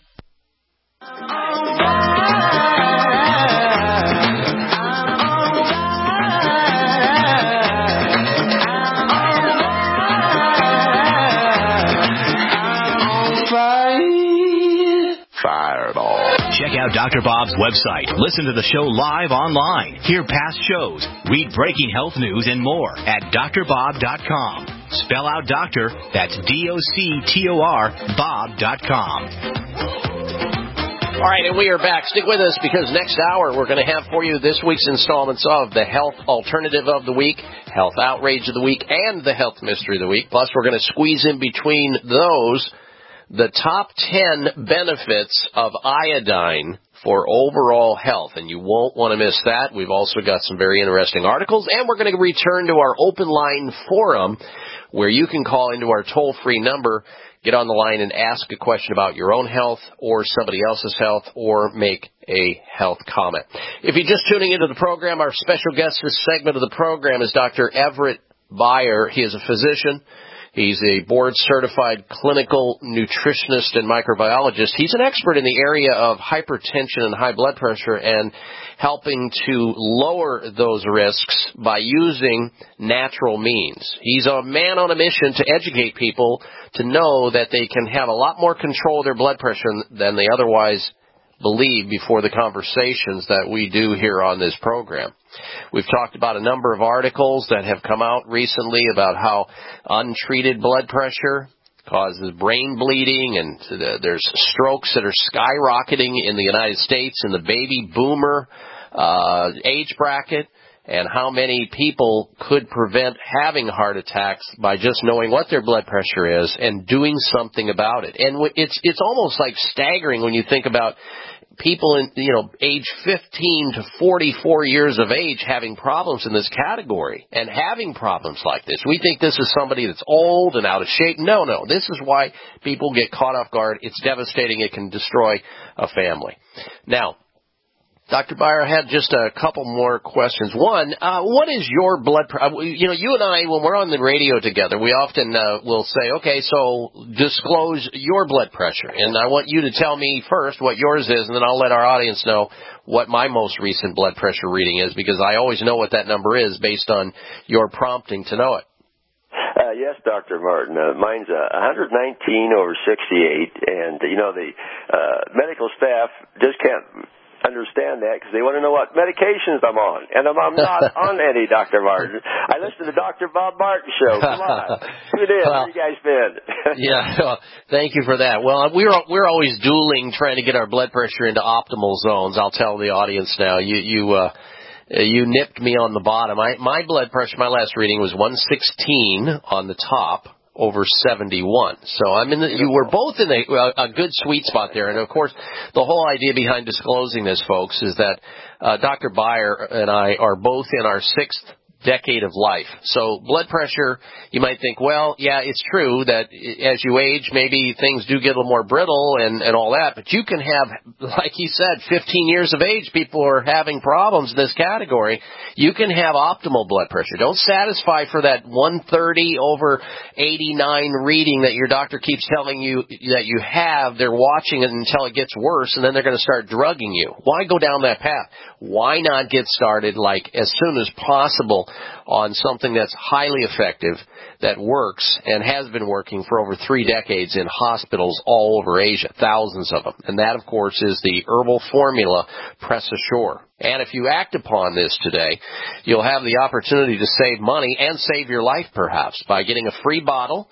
Fireball. Check out Doctor Bob's website. Listen to the show live online. Hear past shows. Read breaking health news and more at D R bob dot com. Spell out doctor, that's D O C T O R, Bob dot com. All right, and we are back. Stick with us because next hour we're going to have for you this week's installments of the Health Alternative of the Week, Health Outrage of the Week, and the Health Mystery of the Week. Plus, we're going to squeeze in between those the top ten benefits of iodine for overall health, and you won't want to miss that. We've also got some very interesting articles, and we're going to return to our open line forum where you can call into our toll-free number, get on the line and ask a question about your own health or somebody else's health or make a health comment. If you're just tuning into the program, our special guest this segment of the program is Doctor Everett Beyer. He is a physician. He's a board-certified clinical nutritionist and microbiologist. He's an expert in the area of hypertension and high blood pressure and helping to lower those risks by using natural means. He's a man on a mission to educate people to know that they can have a lot more control of their blood pressure than they otherwise believe before the conversations that we do here on this program. We've talked about a number of articles that have come out recently about how untreated blood pressure causes brain bleeding, and there's strokes that are skyrocketing in the United States in the baby boomer uh, age bracket, and how many people could prevent having heart attacks by just knowing what their blood pressure is and doing something about it. And it's it's almost like staggering when you think about people in, you know, age fifteen to forty-four years of age having problems in this category and having problems like this. We think this is somebody that's old and out of shape. No, no. This is why people get caught off guard. It's devastating. It can destroy a family. Now, Doctor Beyer, I had just a couple more questions. One, uh, what is your blood pressure? You know, you and I, when we're on the radio together, we often uh, will say, okay, so disclose your blood pressure. And I want you to tell me first what yours is, and then I'll let our audience know what my most recent blood pressure reading is, because I always know what that number is based on your prompting to know it. Uh, yes, Doctor Martin. Uh, mine's uh, one hundred nineteen over sixty-eight, and, you know, the uh, medical staff just can't understand that because they want to know what medications I'm on, and I'm, I'm not on any, Doctor Martin. I listen to the Doctor Bob Martin show. Come on, tune in. Well, where you guys been? Yeah, well, thank you for that. Well, we're we're always dueling, trying to get our blood pressure into optimal zones. I'll tell the audience now. You you uh, you nipped me on the bottom. I, my blood pressure, my last reading was one sixteen on the top over seventy-one. So I'm in the, you were both in a, a good sweet spot there. And of course, the whole idea behind disclosing this, folks, is that uh, Doctor Beyer and I are both in our sixth decade of life. So blood pressure, you might think, well, yeah, it's true that as you age, maybe things do get a little more brittle and, and all that, but you can have, like he said, fifteen years of age, people are having problems in this category. You can have optimal blood pressure. Don't satisfy for that one thirty over eighty-nine reading that your doctor keeps telling you that you have. They're watching it until it gets worse, and then they're going to start drugging you. Why go down that path? Why not get started like as soon as possible on something that's highly effective, that works and has been working for over three decades in hospitals all over Asia, thousands of them. And that, of course, is the herbal formula Press Assure. And if you act upon this today, you'll have the opportunity to save money and save your life, perhaps, by getting a free bottle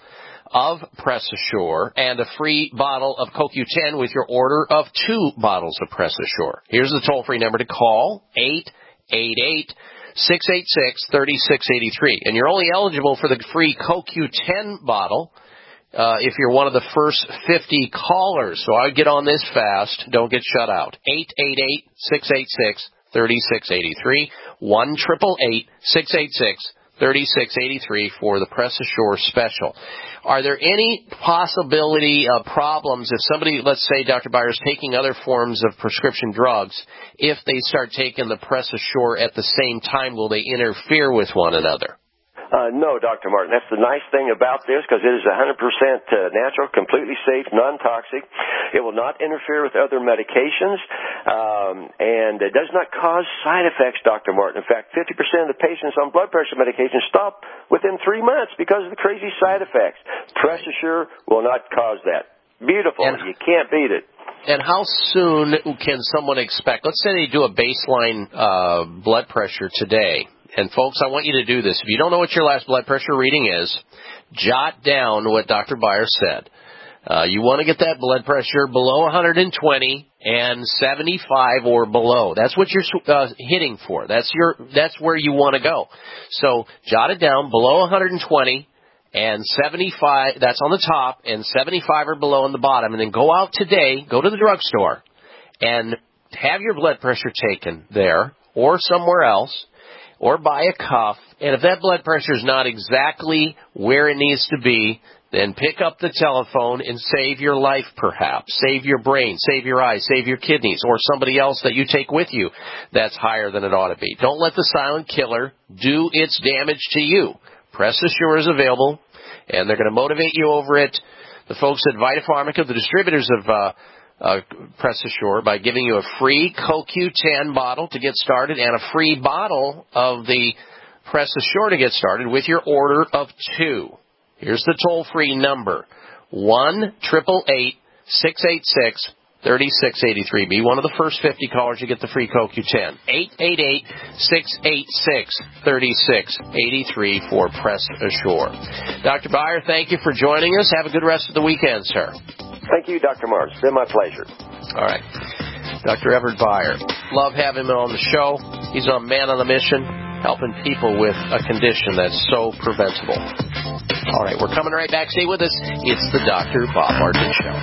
of Press Assure and a free bottle of Co Q ten with your order of two bottles of Press Assure. Here's the toll-free number to call, eight eight eight, six eight six, three six eight three. And you're only eligible for the free Co Q ten bottle uh, if you're one of the first fifty callers. So I would get on this fast. Don't get shut out. eight eight eight, six eight six, three six eight three, one eight eight eight, six eight six, three six eight three for the Press Assure special. Are there any possibility of problems if somebody, let's say, Doctor Beyer, is taking other forms of prescription drugs, if they start taking the Press Assure at the same time, will they interfere with one another? Uh, no, Doctor Martin. That's the nice thing about this, because it is one hundred percent uh, natural, completely safe, non-toxic. It will not interfere with other medications, um, and it does not cause side effects, Doctor Martin. In fact, fifty percent of the patients on blood pressure medication stop within three months because of the crazy side effects. Press Assure will not cause that. Beautiful. And you can't beat it. And how soon can someone expect, let's say they do a baseline uh, blood pressure today. And, folks, I want you to do this. If you don't know what your last blood pressure reading is, jot down what Doctor Beyer said. Uh, you want to get that blood pressure below one hundred twenty and seventy-five or below. That's what you're uh, hitting for. That's your. That's where you want to go. So jot it down, below one hundred twenty and seventy-five. That's on the top, and seventy-five or below on the bottom. And then go out today, go to the drugstore, and have your blood pressure taken there or somewhere else, or buy a cuff, and if that blood pressure is not exactly where it needs to be, then pick up the telephone and save your life, perhaps. Save your brain, save your eyes, save your kidneys, or somebody else that you take with you that's higher than it ought to be. Don't let the silent killer do its damage to you. Press Assure is available, and they're going to motivate you over it. The folks at VitaPharmaca, the distributors of uh, Uh, Press Assure, by giving you a free Co Q ten bottle to get started and a free bottle of the Press Assure to get started with your order of two. Here's the toll-free number, one eight eight eight, six eight six, three six eight three. Be one of the first fifty callers to get the free Co Q ten. eight eight eight, six eight six, three six eight three for Press Assure. Doctor Beyer, thank you for joining us. Have a good rest of the weekend, sir. Thank you, Doctor Martin. It's been my pleasure. All right. Doctor Everett Beyer. Love having him on the show. He's a man on a mission, helping people with a condition that's so preventable. All right, we're coming right back. Stay with us. It's the Doctor Bob Martin Show.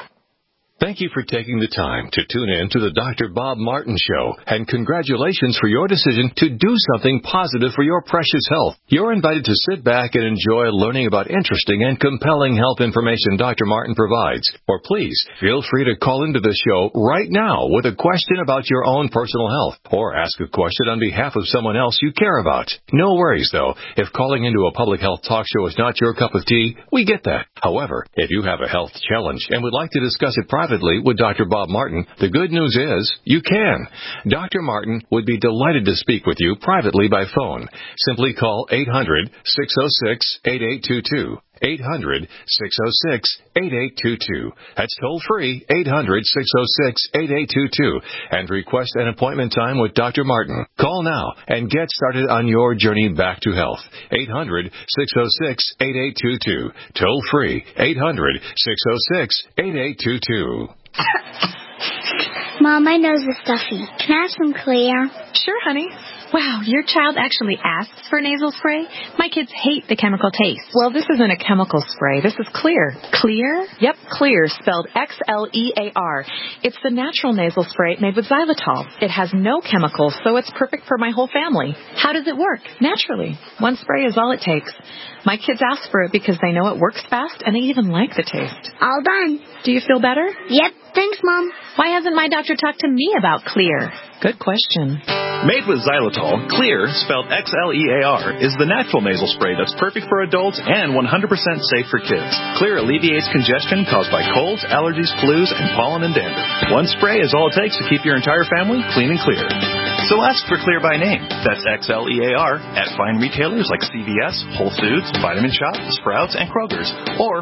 Thank you for taking the time to tune in to the Doctor Bob Martin Show, and congratulations for your decision to do something positive for your precious health. You're invited to sit back and enjoy learning about interesting and compelling health information Doctor Martin provides. Or please, feel free to call into the show right now with a question about your own personal health, or ask a question on behalf of someone else you care about. No worries, though. If calling into a public health talk show is not your cup of tea, we get that. However, if you have a health challenge and would like to discuss it privately, Privately with Doctor Bob Martin, the good news is you can. Doctor Martin would be delighted to speak with you privately by phone. Simply call eight hundred, six oh six, eight eight two two. eight hundred, six oh six, eight eight two two. That's toll free, eight hundred, six oh six, eight eight two two, and request an appointment time with Doctor Martin. Call now and get started on your journey back to health. eight hundred, six oh six, eight eight two two. Toll free, eight hundred, six oh six, eight eight two two. Mom, my nose is stuffy. Can I have some Clear? Sure, honey. Wow, your child actually asks for nasal spray? My kids hate the chemical taste. Well, this isn't a chemical spray. This is Clear. Clear? Yep, Clear, spelled X L E A R. It's the natural nasal spray made with xylitol. It has no chemicals, so it's perfect for my whole family. How does it work? Naturally. One spray is all it takes. My kids ask for it because they know it works fast, and they even like the taste. All done. Do you feel better? Yep. Thanks, Mom. Why hasn't my doctor talked to me about Clear? Good question. Made with xylitol, Clear, spelled X L E A R, is the natural nasal spray that's perfect for adults and one hundred percent safe for kids. Clear alleviates congestion caused by colds, allergies, flus, and pollen and dander. One spray is all it takes to keep your entire family clean and clear. So ask for Clear by name. That's X L E A R at fine retailers like C V S, Whole Foods, Vitamin Shop, Sprouts, and Kroger's. Or...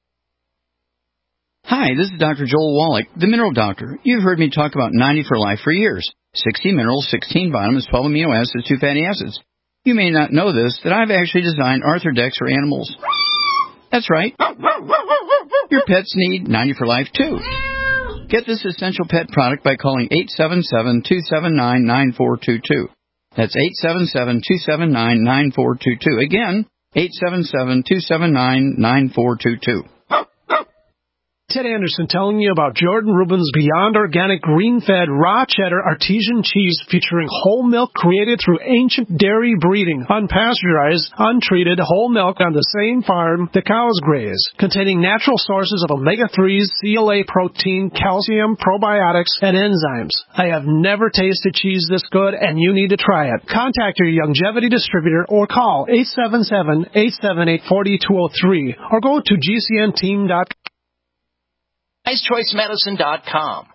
Hi, this is Doctor Joel Wallach, the Mineral Doctor. You've heard me talk about ninety for Life for years. sixty minerals, sixteen vitamins, twelve amino acids, two fatty acids. You may not know this, that I've actually designed Arthrodex for animals. That's right. Your pets need ninety for life, too. Get this essential pet product by calling eight seven seven, two seven nine, nine four two two. That's eight seven seven, two seven nine, nine four two two. Again, eight seven seven, two seven nine, nine four two two. Ted Anderson telling you about Jordan Rubin's Beyond Organic Green-Fed Raw Cheddar Artesian Cheese featuring whole milk created through ancient dairy breeding, unpasteurized, untreated whole milk on the same farm the cows graze, containing natural sources of omega threes, C L A protein, calcium, probiotics, and enzymes. I have never tasted cheese this good, and you need to try it. Contact your Longevity distributor or call eight seven seven, eight seven eight, four two zero three or go to G C N team dot com. wise choice medicine dot com.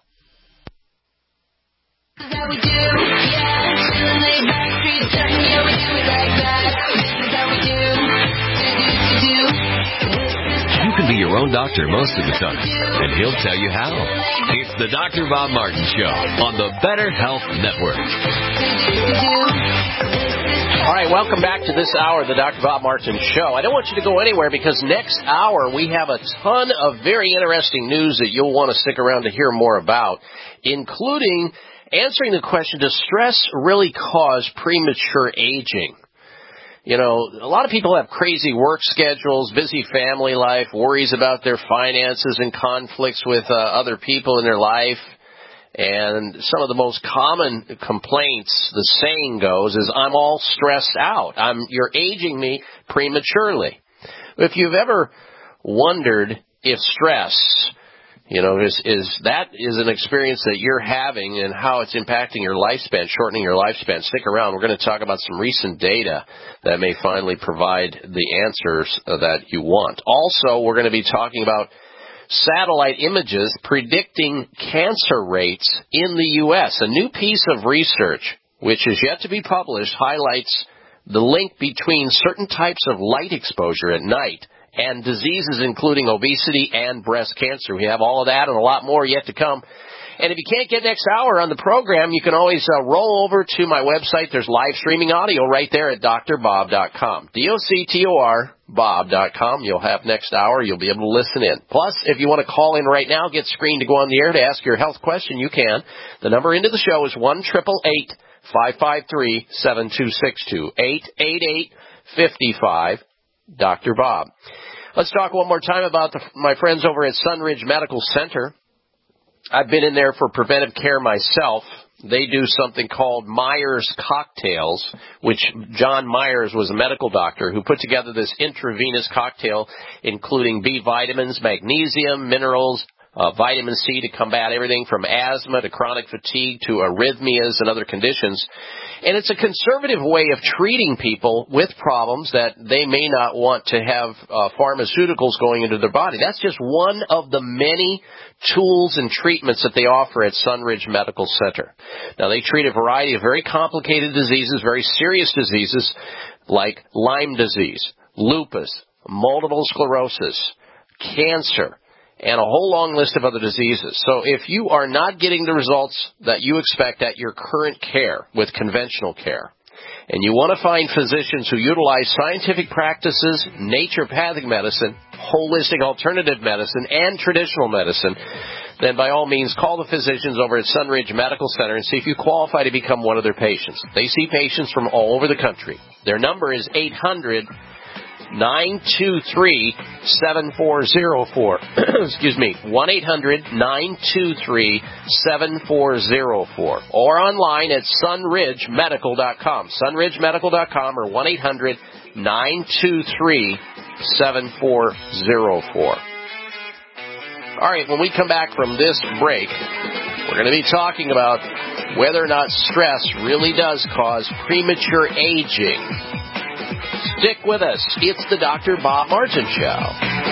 You can be your own doctor most of the time, and he'll tell you how. It's the Doctor Bob Martin Show on the Better Health Network. All right, welcome back to this hour of the Doctor Bob Martin Show. I don't want you to go anywhere because next hour we have a ton of very interesting news that you'll want to stick around to hear more about, including answering the question, does stress really cause premature aging? You know, a lot of people have crazy work schedules, busy family life, worries about their finances and conflicts with uh, other people in their life. And some of the most common complaints, the saying goes, is I'm all stressed out. I'm, you're aging me prematurely. If you've ever wondered if stress, you know, is, is that is an experience that you're having and how it's impacting your lifespan, shortening your lifespan, stick around. We're going to talk about some recent data that may finally provide the answers that you want. Also, we're going to be talking about satellite images predicting cancer rates in the U S. A new piece of research, which is yet to be published, highlights the link between certain types of light exposure at night and diseases including obesity and breast cancer. We have all of that and a lot more yet to come. And if you can't get next hour on the program, you can always uh, roll over to my website. There's live streaming audio right there at D R bob dot com. D O C T O R, Bob dot com. You'll have next hour. You'll be able to listen in. Plus, if you want to call in right now, get screened to go on the air to ask your health question, you can. The number into the show is one eight eight eight, five five three, seven two six two. eight eight eight, five five, Doctor Bob. Let's talk one more time about the, my friends over at Sunridge Medical Center. I've been in there for preventive care myself. They do something called Myers Cocktails, which John Myers was a medical doctor who put together this intravenous cocktail, including B vitamins, magnesium, minerals, uh, vitamin C to combat everything from asthma to chronic fatigue to arrhythmias and other conditions. And it's a conservative way of treating people with problems that they may not want to have uh, pharmaceuticals going into their body. That's just one of the many tools and treatments that they offer at Sunridge Medical Center. Now, they treat a variety of very complicated diseases, very serious diseases like Lyme disease, lupus, multiple sclerosis, cancer, and a whole long list of other diseases. So if you are not getting the results that you expect at your current care with conventional care, and you want to find physicians who utilize scientific practices, naturopathic medicine, holistic alternative medicine, and traditional medicine, then by all means call the physicians over at Sunridge Medical Center and see if you qualify to become one of their patients. They see patients from all over the country. Their number is eight hundred, nine two three, seven four zero four. Excuse me, one eight hundred, nine two three, seven four zero four. Or online at sunridge medical dot com. sunridge medical dot com or one eight hundred, nine two three, seven four zero four. All right, when we come back from this break, we're going to be talking about whether or not stress really does cause premature aging. Stick with us. It's the Doctor Bob Martin Show.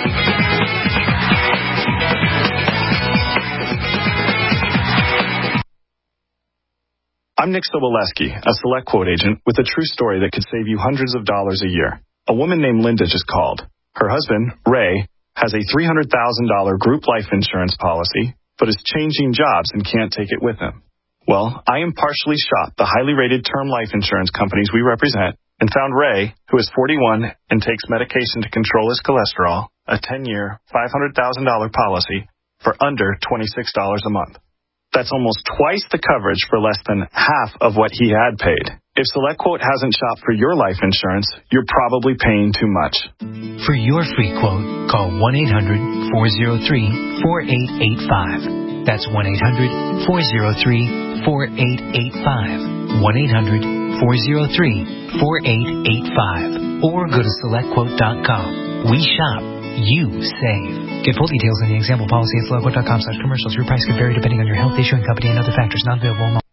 I'm Nick Soboleski, a Select Quote agent with a true story that could save you hundreds of dollars a year. A woman named Linda just called. Her husband, Ray, has a three hundred thousand dollars group life insurance policy, but is changing jobs and can't take it with him. Well, I impartially shop the highly rated term life insurance companies we represent and found Ray, who is forty-one and takes medication to control his cholesterol, a ten-year, five hundred thousand dollars policy for under twenty-six dollars a month. That's almost twice the coverage for less than half of what he had paid. If SelectQuote hasn't shopped for your life insurance, you're probably paying too much. For your free quote, call one eight hundred, four oh three, four eight eight five. That's one eight hundred, four oh three, four eight eight five. one eight hundred, four oh three, four eight eight five. Or go to select quote dot com. We shop. You save. Get full details in the example policy at select quote dot com slash commercials. Your price can vary depending on your health issue and company and other factors not available.